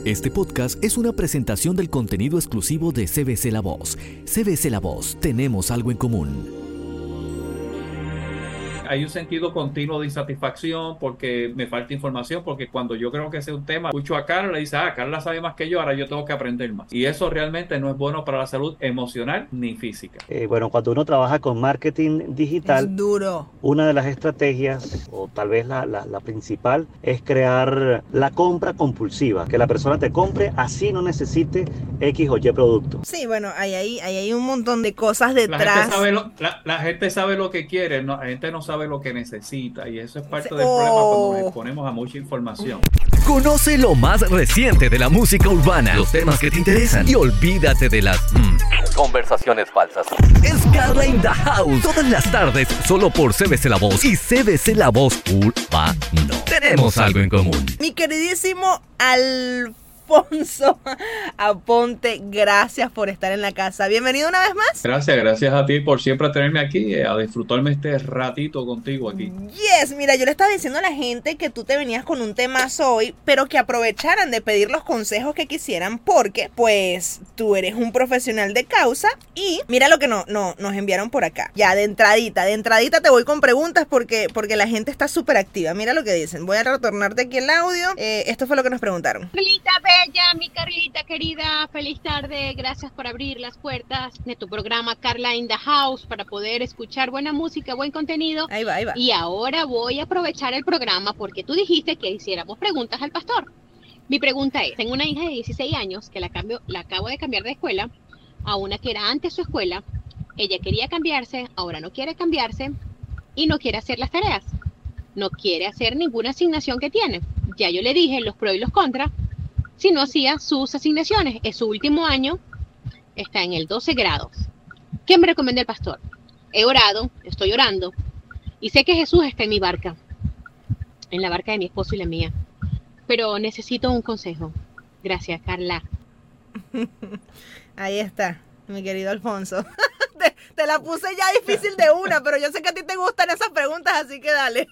Este podcast es una presentación del contenido exclusivo de CBC La Voz. CBC La Voz, tenemos algo en común. Hay un sentido continuo de insatisfacción porque me falta información, porque cuando yo creo que ese es un tema, escucho a Carla y dice, Carla sabe más que yo, ahora yo tengo que aprender más. Y eso realmente no es bueno para la salud emocional ni física. Bueno, cuando uno trabaja con marketing digital, es duro. Una de las estrategias, o tal vez la principal, es crear la compra compulsiva, que la persona te compre así no necesite X o Y producto. Sí, bueno, hay un montón de cosas detrás. La gente sabe lo que quiere, la gente no sabe lo que necesita, y eso es parte del problema cuando nos exponemos a mucha información. Conoce lo más reciente de la música urbana, los temas que te interesan y olvídate de las conversaciones falsas. Es Carla in the House, todas las tardes solo por CBC La Voz y CBC La Voz Urbano. Tenemos algo en común. Mi queridísimo Alfonso Aponte, gracias por estar en la casa. Bienvenido una vez más. Gracias a ti por siempre tenerme aquí, a disfrutarme este ratito contigo aquí. Yes, mira, yo le estaba diciendo a la gente que tú te venías con un temazo hoy, pero que aprovecharan de pedir los consejos que quisieran, porque pues tú eres un profesional de causa. Y mira lo que nos enviaron por acá. Ya de entradita te voy con preguntas porque la gente está súper activa. Mira lo que dicen. Voy a retornarte aquí el audio. Esto fue lo que nos preguntaron. Mi Carlita querida, feliz tarde, gracias por abrir las puertas de tu programa Carla in the House para poder escuchar buena música, buen contenido. Ahí va. Y ahora voy a aprovechar el programa porque tú dijiste que hiciéramos preguntas al pastor. Mi pregunta es, tengo una hija de 16 años que la acabo de cambiar de escuela a una que era antes su escuela. Ella quería cambiarse, ahora no quiere cambiarse y no quiere hacer las tareas. No quiere hacer ninguna asignación que tiene. Ya yo le dije los pros y los contras. Si no hacía sus asignaciones, es su último año, está en el 12 grados. ¿Qué me recomienda el pastor? He orado, estoy orando, y sé que Jesús está en mi barca, en la barca de mi esposo y la mía, pero necesito un consejo. Gracias, Carla. Ahí está, mi querido Alfonso. Te la puse ya difícil de una, pero yo sé que a ti te gustan esas preguntas, así que dale.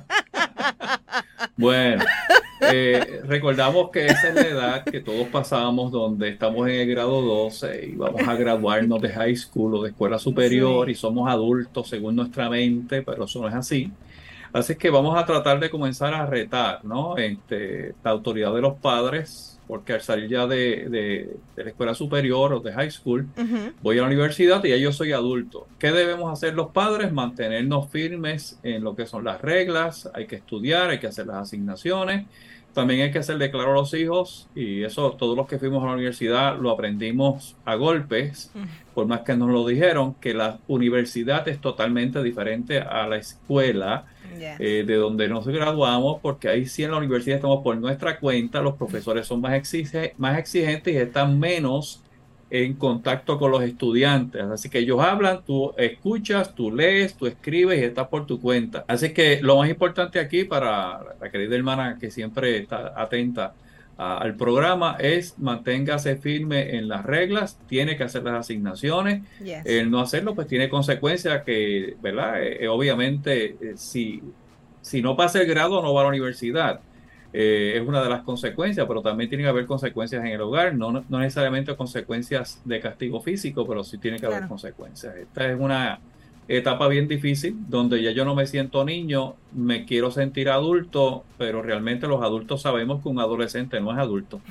Bueno, recordamos que esa es la edad que todos pasamos, donde estamos en el grado 12 y vamos a graduarnos de high school o de escuela superior, sí. Y somos adultos según nuestra mente, pero eso no es así. Así que vamos a tratar de comenzar a retar, ¿no? La autoridad de los padres, porque al salir ya de la escuela superior o de high school, voy a la universidad y ya yo soy adulto. ¿Qué debemos hacer los padres? Mantenernos firmes en lo que son las reglas. Hay que estudiar, hay que hacer las asignaciones. También hay que hacerle claro a los hijos, y eso todos los que fuimos a la universidad lo aprendimos a golpes, por más que nos lo dijeron, que la universidad es totalmente diferente a la escuela. De donde nos graduamos, porque ahí sí en la universidad estamos por nuestra cuenta, los profesores son más exigentes y están menos en contacto con los estudiantes, así que ellos hablan, tú escuchas, tú lees, tú escribes y estás por tu cuenta. Así que lo más importante aquí para la querida hermana que siempre está atenta al programa es manténgase firme en las reglas, tiene que hacer las asignaciones. El no hacerlo pues tiene consecuencias que, ¿verdad? Obviamente si no pasa el grado no va a la universidad. Es una de las consecuencias, pero también tiene que haber consecuencias en el hogar, no necesariamente consecuencias de castigo físico, pero sí tiene que haber consecuencias. Esta es una etapa bien difícil, donde ya yo no me siento niño, me quiero sentir adulto, pero realmente los adultos sabemos que un adolescente no es adulto.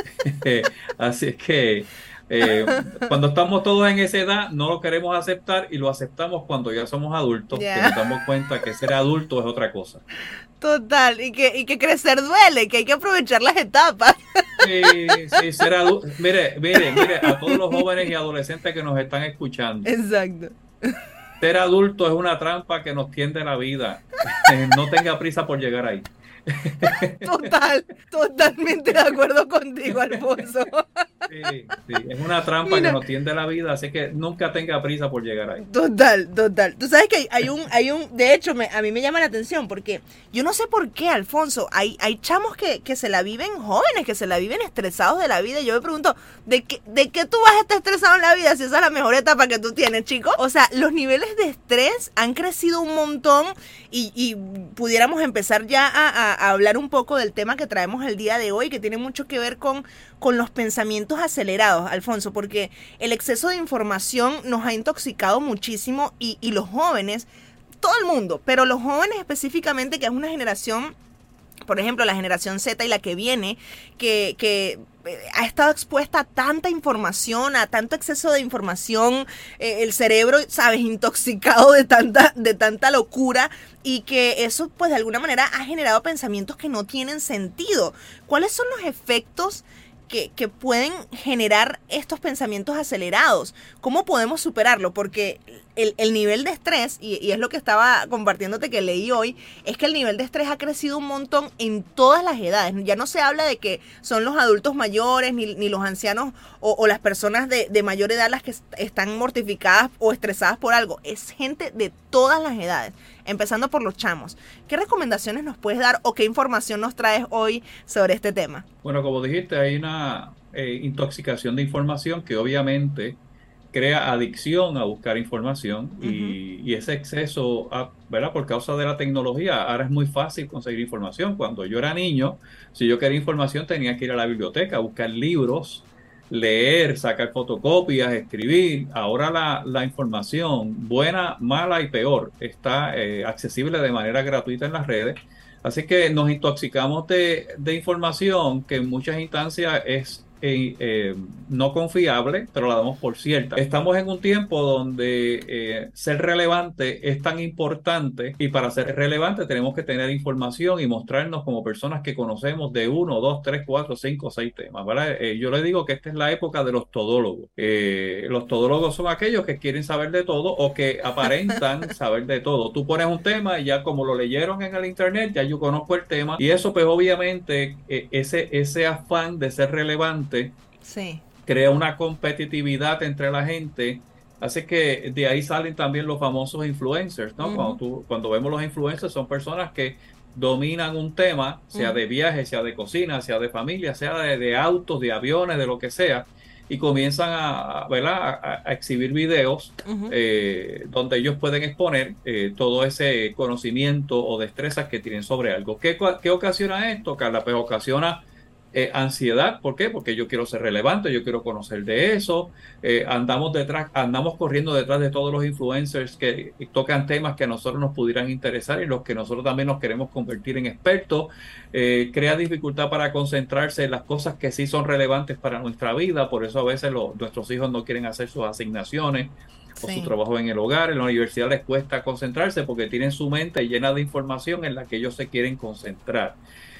Así es que cuando estamos todos en esa edad no lo queremos aceptar, y lo aceptamos cuando ya somos adultos, que nos damos cuenta que ser adulto es otra cosa. Total, y que crecer duele, que hay que aprovechar las etapas. Sí, ser adulto. Mire, a todos los jóvenes y adolescentes que nos están escuchando. Exacto. Ser adulto es una trampa que nos tiende la vida. No tenga prisa por llegar ahí. Totalmente de acuerdo contigo, Alfonso. Sí, sí, es una trampa que nos tiende la vida, así que nunca tenga prisa por llegar ahí. Total. Tú sabes que de hecho, a mí me llama la atención porque yo no sé por qué, Alfonso, hay chamos que se la viven jóvenes, que se la viven estresados de la vida. Y yo me pregunto, ¿de qué tú vas a estar estresado en la vida si esa es la mejor etapa que tú tienes, chico? O sea, los niveles de estrés han crecido un montón y pudiéramos empezar ya a hablar un poco del tema que traemos el día de hoy, que tiene mucho que ver con los pensamientos acelerados, Alfonso, porque el exceso de información nos ha intoxicado muchísimo y los jóvenes, todo el mundo, pero los jóvenes específicamente, que es una generación, por ejemplo, la generación Z y la que viene, que ha estado expuesta a tanta información, a tanto exceso de información, el cerebro, sabes, intoxicado de tanta locura, y que eso, pues, de alguna manera ha generado pensamientos que no tienen sentido. ¿Cuáles son los efectos que pueden generar estos pensamientos acelerados? ¿Cómo podemos superarlo? Porque el nivel de estrés, y es lo que estaba compartiéndote que leí hoy, es que el nivel de estrés ha crecido un montón en todas las edades. Ya no se habla de que son los adultos mayores, ni los ancianos o las personas de mayor edad las que están mortificadas o estresadas por algo. Es gente de todas las edades, empezando por los chamos. ¿Qué recomendaciones nos puedes dar o qué información nos traes hoy sobre este tema? Bueno, como dijiste, hay una intoxicación de información que obviamente crea adicción a buscar información y ese exceso, ¿verdad? Por causa de la tecnología, ahora es muy fácil conseguir información. Cuando yo era niño, si yo quería información tenía que ir a la biblioteca, buscar libros, leer, sacar fotocopias, escribir. Ahora la información, buena, mala y peor, está accesible de manera gratuita en las redes. Así que nos intoxicamos de información que en muchas instancias es no confiable, pero la damos por cierta. Estamos en un tiempo donde ser relevante es tan importante, y para ser relevante tenemos que tener información y mostrarnos como personas que conocemos de 1, 2, 3, 4, 5, 6 temas, ¿verdad? Yo le digo que esta es la época de los todólogos. Los todólogos son aquellos que quieren saber de todo o que aparentan saber de todo. Tú pones un tema y ya, como lo leyeron en el internet, ya yo conozco el tema, y eso pues obviamente ese afán de ser relevante sí, crea una competitividad entre la gente. Así que de ahí salen también los famosos influencers, ¿no? Cuando vemos los influencers, son personas que dominan un tema, sea de viaje, sea de cocina, sea de familia, sea de autos, de aviones, de lo que sea, y comienzan ¿verdad? a exhibir videos donde ellos pueden exponer todo ese conocimiento o destrezas que tienen sobre algo. ¿Qué ocasiona esto, Carla? Pues ocasiona ansiedad. ¿Por qué? Porque yo quiero ser relevante, yo quiero conocer de eso. Andamos corriendo detrás de todos los influencers que tocan temas que a nosotros nos pudieran interesar y los que nosotros también nos queremos convertir en expertos. Crea dificultad para concentrarse en las cosas que sí son relevantes para nuestra vida. Por eso a veces nuestros hijos no quieren hacer sus asignaciones o su trabajo en el hogar. En la universidad les cuesta concentrarse porque tienen su mente llena de información en la que ellos se quieren concentrar.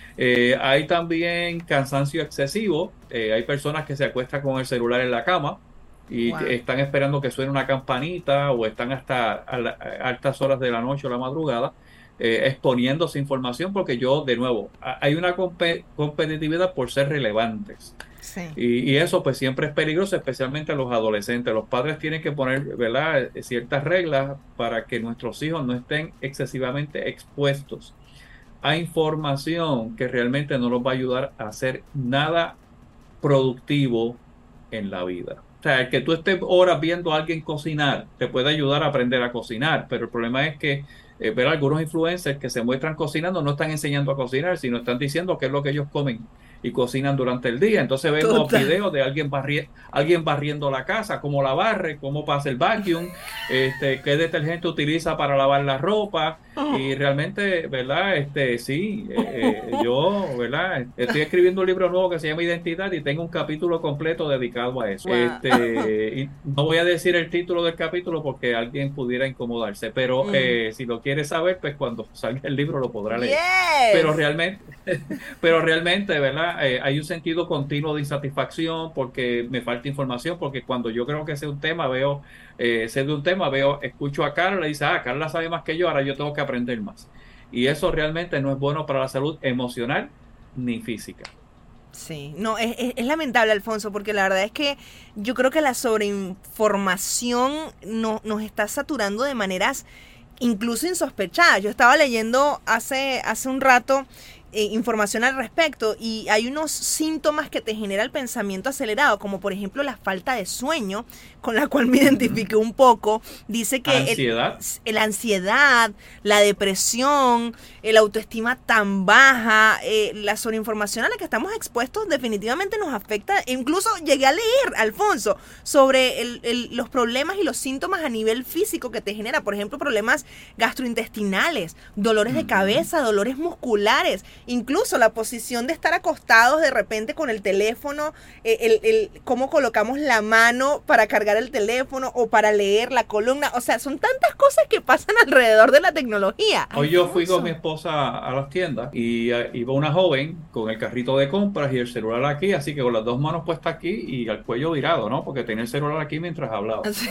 Hay también cansancio excesivo. Hay personas que se acuestan con el celular en la cama y están esperando que suene una campanita, o están hasta altas horas de la noche o la madrugada exponiéndose información, porque de nuevo, hay una competitividad por ser relevantes. sí. Y eso pues siempre es peligroso, especialmente a los adolescentes. Los padres tienen que poner, ¿verdad?, ciertas reglas para que nuestros hijos no estén excesivamente expuestos a información que realmente no los va a ayudar a hacer nada productivo en la vida. O sea, el que tú estés horas viendo a alguien cocinar te puede ayudar a aprender a cocinar, pero el problema es que ver algunos influencers que se muestran cocinando no están enseñando a cocinar, sino están diciendo qué es lo que ellos comen y cocinan durante el día. Entonces vemos videos de alguien barriendo la casa, cómo la barre, cómo pasa el vacuum, qué detergente utiliza para lavar la ropa. Y realmente, ¿verdad? Sí, yo, ¿verdad? Estoy escribiendo un libro nuevo que se llama Identidad y tengo un capítulo completo dedicado a eso. Y no voy a decir el título del capítulo porque alguien pudiera incomodarse, pero si lo quiere saber, pues cuando salga el libro lo podrá leer. Yes. Pero realmente, ¿verdad? Hay un sentido continuo de insatisfacción porque me falta información, porque cuando yo creo que sé de un tema, escucho a Carla y dice, Carla sabe más que yo, ahora yo tengo que aprender más. Y eso realmente no es bueno para la salud emocional ni física. Sí, no, es lamentable, Alfonso, porque la verdad es que yo creo que la sobreinformación nos está saturando de maneras incluso insospechadas. Yo estaba leyendo hace un rato información al respecto y hay unos síntomas que te genera el pensamiento acelerado, como por ejemplo la falta de sueño, con la cual me identifiqué un poco. Dice que la ansiedad, la depresión, la autoestima tan baja, la sobreinformación a la que estamos expuestos definitivamente nos afecta. Incluso llegué a leer, Alfonso, sobre los problemas y los síntomas a nivel físico que te genera, por ejemplo, problemas gastrointestinales, dolores de cabeza, dolores musculares, incluso la posición de estar acostados de repente con el teléfono, cómo colocamos la mano para cargar el teléfono o para leer la columna. O sea, son tantas cosas que pasan alrededor de la tecnología. Hoy yo fui con mi esposa a las tiendas y iba una joven con el carrito de compras y el celular aquí, así que con las dos manos puestas aquí y al cuello virado, ¿no? Porque tenía el celular aquí mientras hablaba. Sí.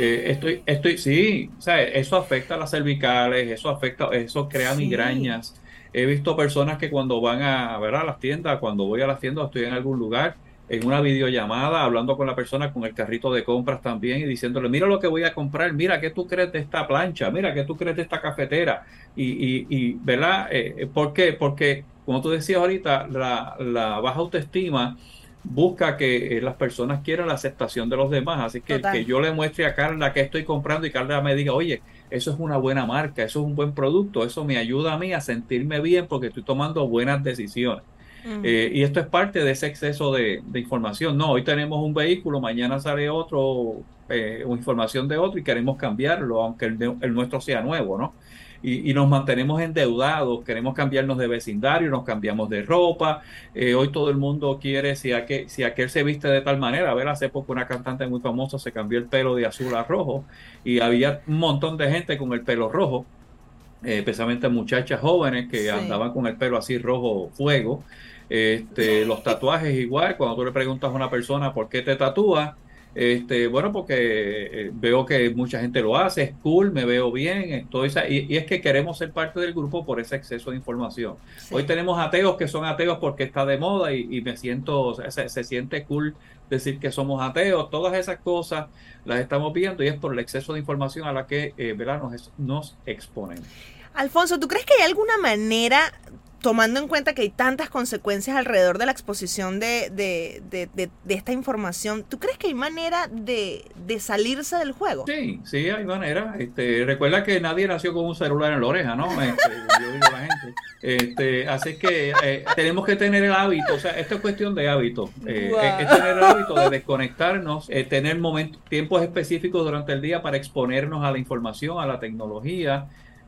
Sí, o sea, eso afecta a las cervicales, eso crea migrañas. He visto personas que cuando van a ver a las tiendas, cuando voy a las tiendas, estoy en algún lugar, en una videollamada, hablando con la persona con el carrito de compras también y diciéndole, mira lo que voy a comprar, mira qué tú crees de esta plancha, mira qué tú crees de esta cafetera. Y ¿verdad? ¿Por qué? Porque, como tú decías ahorita, la baja autoestima busca que las personas quieran la aceptación de los demás. Así que yo le muestre a Carla qué estoy comprando y Carla me diga, oye, eso es una buena marca, eso es un buen producto, eso me ayuda a mí a sentirme bien porque estoy tomando buenas decisiones. Y esto es parte de ese exceso de información. No, hoy tenemos un vehículo, mañana sale otro, información de otro y queremos cambiarlo, aunque el nuestro sea nuevo, ¿no? Y nos mantenemos endeudados, queremos cambiarnos de vecindario, nos cambiamos de ropa. Hoy todo el mundo quiere, si aquel se viste de tal manera. A ver, hace poco una cantante muy famosa se cambió el pelo de azul a rojo y había un montón de gente con el pelo rojo, especialmente muchachas jóvenes que andaban con el pelo así rojo fuego. Los tatuajes igual, cuando tú le preguntas a una persona por qué te tatúas, bueno, porque veo que mucha gente lo hace, es cool, me veo bien, y es que queremos ser parte del grupo por ese exceso de información. Hoy tenemos ateos que son ateos porque está de moda y me siento, se siente cool decir que somos ateos. Todas esas cosas las estamos viendo y es por el exceso de información a la que ¿verdad? nos exponen. Alfonso, ¿tú crees que hay alguna manera, tomando en cuenta que hay tantas consecuencias alrededor de la exposición de esta información, ¿tú crees que hay manera de salirse del juego? Sí, hay manera. Recuerda que nadie nació con un celular en la oreja, ¿no? Yo digo a la gente. Así que tenemos que tener el hábito, o sea, esto es cuestión de hábito. Es tener el hábito de desconectarnos, tener tiempos específicos durante el día para exponernos a la información, a la tecnología.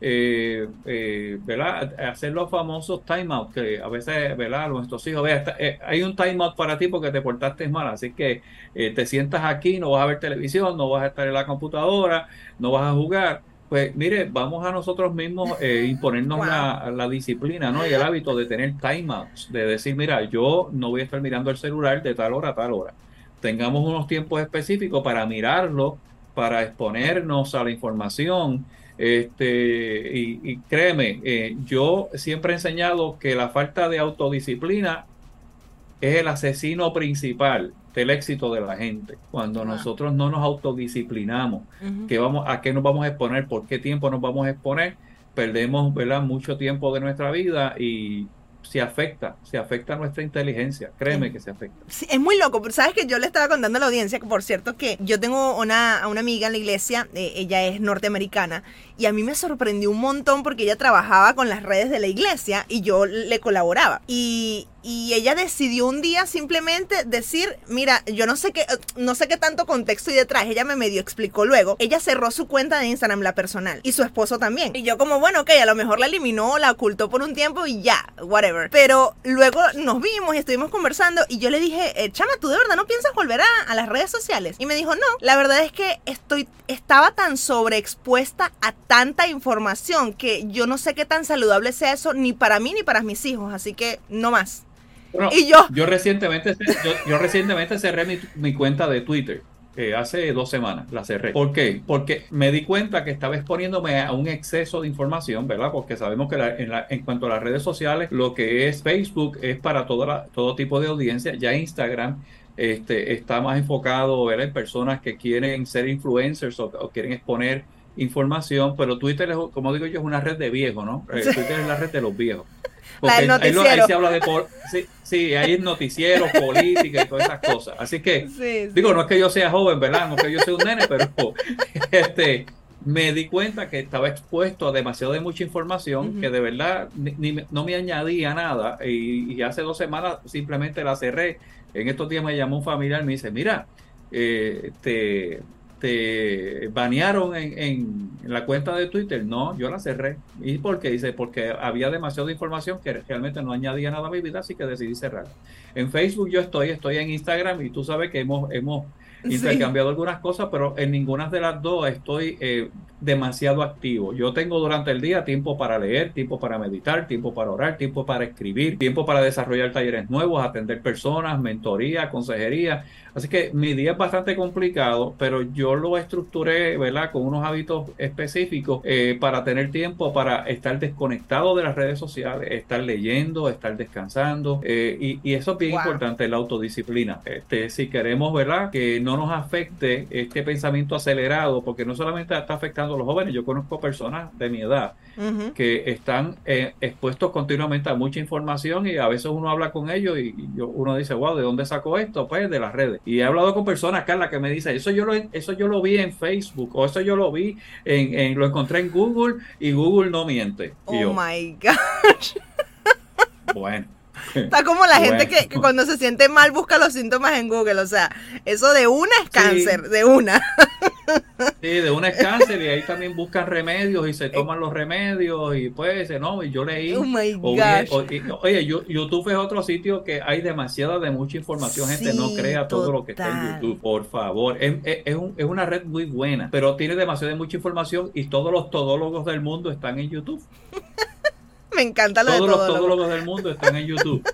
¿Verdad? Hacer los famosos timeouts que a veces, ¿verdad? Nuestros hijos, hay un timeout para ti porque te portaste mal, así que te sientas aquí, no vas a ver televisión, no vas a estar en la computadora, no vas a jugar. Pues mire, vamos a nosotros mismos imponernos la disciplina, ¿no? Y el hábito de tener timeouts, de decir, mira, yo no voy a estar mirando el celular de tal hora a tal hora. Tengamos unos tiempos específicos para mirarlo, para exponernos a la información. Y créeme, yo siempre he enseñado que la falta de autodisciplina es el asesino principal del éxito de la gente. Cuando nosotros no nos autodisciplinamos, ¿a qué nos vamos a exponer? ¿Por qué tiempo nos vamos a exponer? Perdemos, ¿verdad?, mucho tiempo de nuestra vida y se afecta nuestra inteligencia, créeme que se afecta. Sí, es muy loco, pero sabes que yo le estaba contando a la audiencia que, por cierto, que yo tengo una amiga en la iglesia, ella es norteamericana, y a mí me sorprendió un montón porque ella trabajaba con las redes de la iglesia y yo le colaboraba. Y ella decidió un día simplemente decir, mira, yo no sé qué tanto contexto hay detrás, ella me medio explicó luego. Ella cerró su cuenta de Instagram, la personal, y su esposo también. Y yo como, bueno, ok, a lo mejor la eliminó, la ocultó por un tiempo y ya, whatever. Pero luego nos vimos y estuvimos conversando y yo le dije, chama, ¿tú de verdad no piensas volver a las redes sociales? Y me dijo, no, la verdad es que estaba tan sobreexpuesta a tanta información que yo no sé qué tan saludable sea eso ni para mí ni para mis hijos, así que no más. Bueno, y yo recientemente cerré mi cuenta de Twitter. hace 2 semanas la cerré. ¿Por qué? Porque me di cuenta que estaba exponiéndome a un exceso de información, ¿verdad? Porque sabemos que en cuanto a las redes sociales, lo que es Facebook es para todo tipo de audiencia. Ya Instagram está más enfocado, ¿verdad?, en personas que quieren ser influencers o quieren exponer información, pero Twitter, como digo yo, es una red de viejos, ¿no? Twitter es la red de los viejos. Porque ahí se habla de... Sí, ahí es noticiero, política y todas esas cosas. Así que, digo, no es que yo sea joven, ¿verdad? No es que yo sea un nene, pero me di cuenta que estaba expuesto a demasiado de mucha información que de verdad no me añadía nada. Y hace 2 semanas simplemente la cerré. En estos días me llamó un familiar y me dice, mira, te banearon en la cuenta de Twitter. No, yo la cerré. ¿Y por qué? Dice, porque había demasiada información que realmente no añadía nada a mi vida, así que decidí cerrar. En Facebook yo estoy en Instagram y tú sabes que hemos intercambiado algunas cosas, pero en ninguna de las dos estoy demasiado activo. Yo tengo durante el día tiempo para leer, tiempo para meditar, tiempo para orar, tiempo para escribir, tiempo para desarrollar talleres nuevos, atender personas, mentoría, consejería. Así que mi día es bastante complicado, pero yo lo estructuré, ¿verdad?, con unos hábitos específicos para tener tiempo para estar desconectado de las redes sociales, estar leyendo, estar descansando, y eso es bien importante, la autodisciplina. Si queremos, ¿verdad?, que no nos afecte este pensamiento acelerado, porque no solamente está afectando a los jóvenes, yo conozco personas de mi edad que están expuestos continuamente a mucha información y a veces uno habla con ellos y uno dice, wow, ¿de dónde sacó esto? Pues de las redes. Y he hablado con personas, Carla, que me dicen, eso yo lo vi en Facebook, o eso yo lo vi lo encontré en Google y Google no miente. My gosh. Bueno. Está como la gente que cuando se siente mal busca los síntomas en Google, o sea, eso de una es cáncer, de una. Sí, de una es cáncer, y ahí también buscan remedios y se toman los remedios y pues, no, yo leí. Oh my gosh. Oye, YouTube es otro sitio que hay de mucha información, gente, no crea todo lo que está en YouTube, por favor. Es una red muy buena, pero tiene demasiada mucha información y todos los todólogos del mundo están en YouTube. Me encanta lo todos de los todólogos del mundo están en YouTube.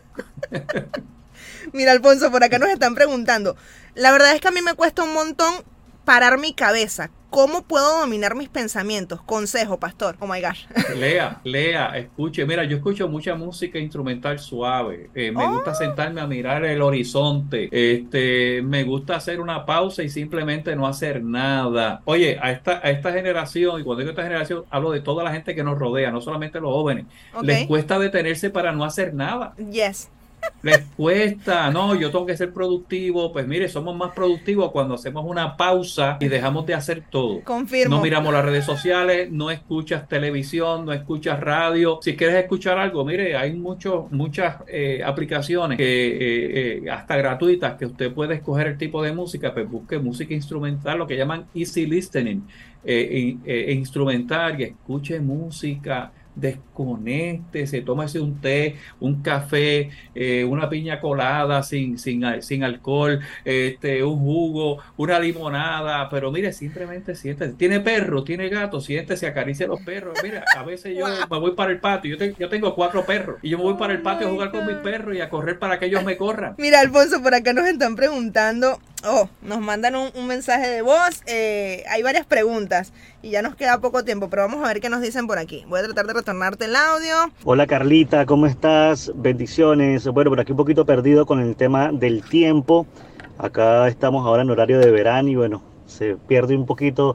Mira, Alfonso, por acá nos están preguntando. La verdad es que a mí me cuesta un montón parar mi cabeza. ¿Cómo puedo dominar mis pensamientos? Consejo, pastor. Oh my gosh. Lea, escuche. Mira, yo escucho mucha música instrumental suave. Me gusta sentarme a mirar el horizonte. Me gusta hacer una pausa y simplemente no hacer nada. Oye, a esta generación, y cuando digo esta generación, hablo de toda la gente que nos rodea, no solamente los jóvenes. Les cuesta detenerse para no hacer nada. Yes. Les cuesta, no, yo tengo que ser productivo. Pues mire, somos más productivos cuando hacemos una pausa y dejamos de hacer todo. Confirmo. No miramos las redes sociales, no escuchas televisión, no escuchas radio. Si quieres escuchar algo, mire, hay muchas aplicaciones hasta gratuitas que usted puede escoger el tipo de música. Pues busque música instrumental, lo que llaman easy listening, instrumental, y escuche música. Desconéctese, tómese un té, un café, una piña colada sin alcohol, un jugo, una limonada, pero mire, simplemente siéntese. Tiene perro, tiene gato, siéntese, acaricie a los perros. Mira, a veces yo me voy para el patio, yo tengo 4 perros y yo me voy para el patio a jugar con mis perros y a correr para que ellos me corran. Mira, Alfonso, por acá nos están preguntando, nos mandan un mensaje de voz, hay varias preguntas y ya nos queda poco tiempo, pero vamos a ver qué nos dicen por aquí. Voy a tratar de retornarte el audio. Hola Carlita, ¿cómo estás? Bendiciones. Bueno, por aquí un poquito perdido con el tema del tiempo. Acá estamos ahora en horario de verano y bueno, se pierde un poquito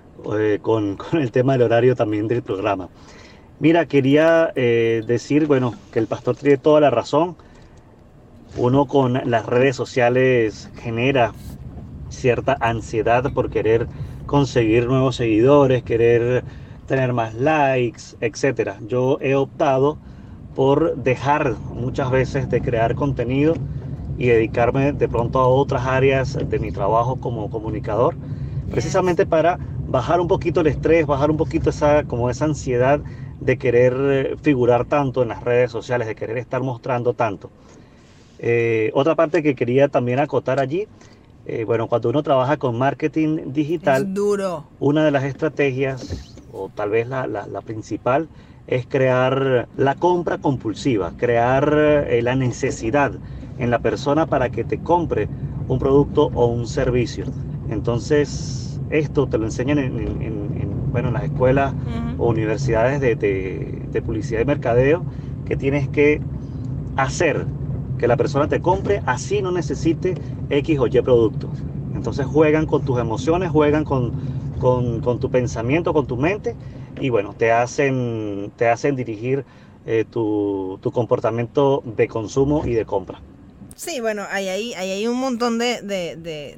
con el tema del horario también del programa. Mira, quería decir, bueno, que el pastor tiene toda la razón. Uno con las redes sociales genera cierta ansiedad por querer conseguir nuevos seguidores, querer tener más likes, etcétera. Yo he optado por dejar muchas veces de crear contenido y dedicarme de pronto a otras áreas de mi trabajo como comunicador, precisamente para bajar un poquito el estrés, bajar un poquito esa ansiedad de querer figurar tanto en las redes sociales, de querer estar mostrando tanto. Otra parte que quería también acotar allí, bueno, cuando uno trabaja con marketing digital, es duro. Una de las estrategias, o tal vez la principal, es crear la compra compulsiva, crear la necesidad en la persona para que te compre un producto o un servicio. Entonces, esto te lo enseñan en las escuelas o universidades de publicidad y mercadeo, que tienes que hacer que la persona te compre así no necesite X o Y productos. Entonces juegan con tus emociones, juegan con tu pensamiento, con tu mente, y bueno, te hacen dirigir tu comportamiento de consumo y de compra. Sí, bueno, hay un montón de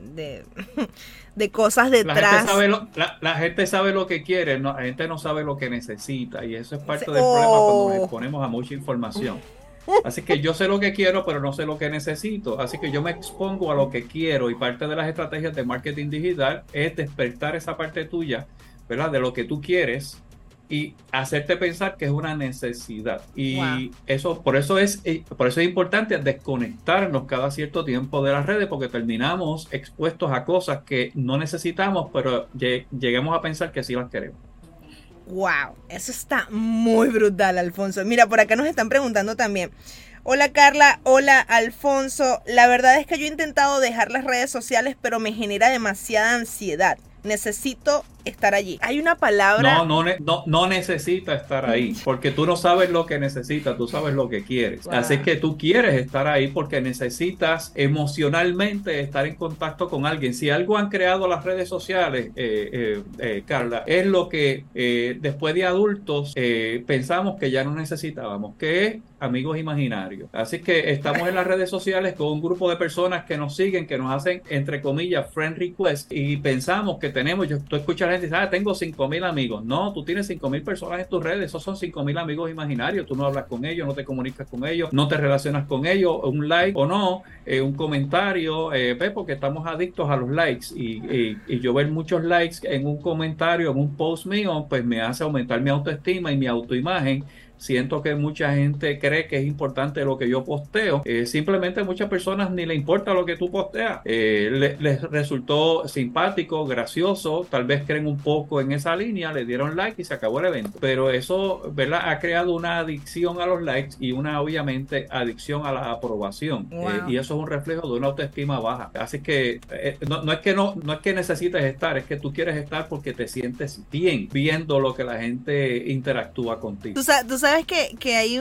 cosas detrás. La gente sabe lo que quiere, la gente no sabe lo que necesita, y eso es parte del problema cuando nos exponemos a mucha información. Así que yo sé lo que quiero, pero no sé lo que necesito. Así que yo me expongo a lo que quiero, y parte de las estrategias de marketing digital es despertar esa parte tuya, ¿verdad? De lo que tú quieres, y hacerte pensar que es una necesidad. Y por eso es importante desconectarnos cada cierto tiempo de las redes, porque terminamos expuestos a cosas que no necesitamos, pero lleguemos a pensar que sí las queremos. Wow, eso está muy brutal, Alfonso. Mira, por acá nos están preguntando también. Hola Carla, hola Alfonso. La verdad es que yo he intentado dejar las redes sociales, pero me genera demasiada ansiedad. Necesito estar allí. Hay una palabra... No necesita estar ahí, porque tú no sabes lo que necesitas, tú sabes lo que quieres. Wow. Así que tú quieres estar ahí porque necesitas emocionalmente estar en contacto con alguien. Si algo han creado las redes sociales, Carla, es lo que después de adultos pensamos que ya no necesitábamos, que es amigos imaginarios. Así que estamos en las redes sociales con un grupo de personas que nos siguen, que nos hacen, entre comillas, friend request, y pensamos que tenemos, tú escuchas a la gente y dices, tengo 5,000 amigos. No, tú tienes 5,000 personas en tus redes, esos son 5,000 amigos imaginarios. Tú no hablas con ellos, no te comunicas con ellos, no te relacionas con ellos, un like o no, un comentario, porque estamos adictos a los likes, y yo ver muchos likes en un comentario, en un post mío, pues me hace aumentar mi autoestima y mi autoimagen. Siento que mucha gente cree que es importante lo que yo posteo. Simplemente a muchas personas ni le importa lo que tú posteas. Les resultó simpático, gracioso, tal vez creen un poco en esa línea, le dieron like y se acabó el evento. Pero eso, ¿verdad?, ha creado una adicción a los likes y una, obviamente, adicción a la aprobación. Wow. Y eso es un reflejo de una autoestima baja. Así que no es que necesites estar, es que tú quieres estar porque te sientes bien viendo lo que la gente interactúa contigo. Tú sabes que hay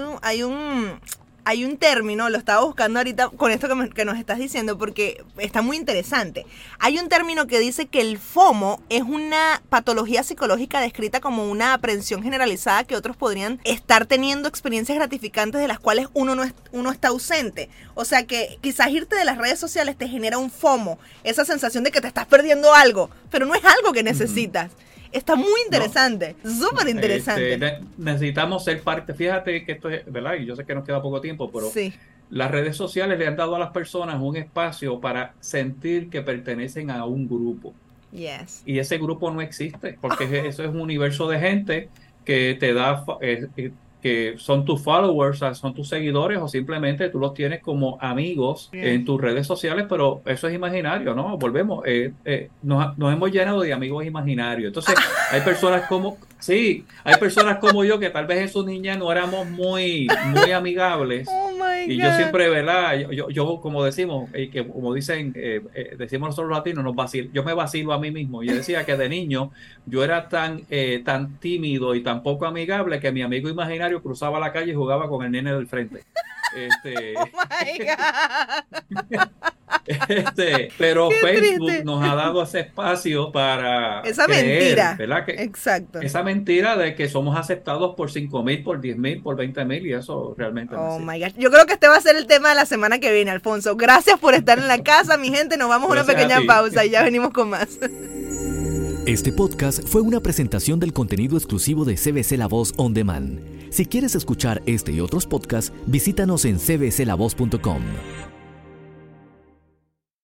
un término, lo estaba buscando ahorita con esto que nos estás diciendo, porque está muy interesante. Hay un término que dice que el FOMO es una patología psicológica descrita como una aprensión generalizada que otros podrían estar teniendo experiencias gratificantes de las cuales uno está ausente. O sea que quizás irte de las redes sociales te genera un FOMO, esa sensación de que te estás perdiendo algo, pero no es algo que necesitas. Está muy interesante, súper interesante. Necesitamos ser parte. Fíjate que esto es, ¿verdad? Y yo sé que nos queda poco tiempo, pero sí, las redes sociales le han dado a las personas un espacio para sentir que pertenecen a un grupo. Yes. Y ese grupo no existe, porque eso es un universo de gente que te da... que son tus followers, son tus seguidores, o simplemente tú los tienes como amigos en tus redes sociales, pero eso es imaginario, ¿no? Volvemos, nos hemos llenado de amigos imaginarios. Entonces, hay personas como yo que tal vez en su niñez no éramos muy amigables. Y yo siempre, ¿verdad? Yo como decimos, como dicen, decimos nosotros los latinos, yo me vacilo a mí mismo. Yo decía que de niño yo era tan tímido y tan poco amigable que mi amigo imaginario cruzaba la calle y jugaba con el nene del frente. Oh my God. Pero qué Facebook triste. Nos ha dado ese espacio para esa creer, mentira, ¿verdad? Exacto. Esa mentira de que somos aceptados por 5,000, por 10,000, por 20,000, y eso realmente no my God. Yo creo que este va a ser el tema de la semana que viene, Alfonso. Gracias por estar en la casa, mi gente. Nos vamos a una pequeña pausa y ya venimos con más. Este podcast fue una presentación del contenido exclusivo de CBC La Voz On Demand. Si quieres escuchar este y otros podcasts, visítanos en cbclavoz.com.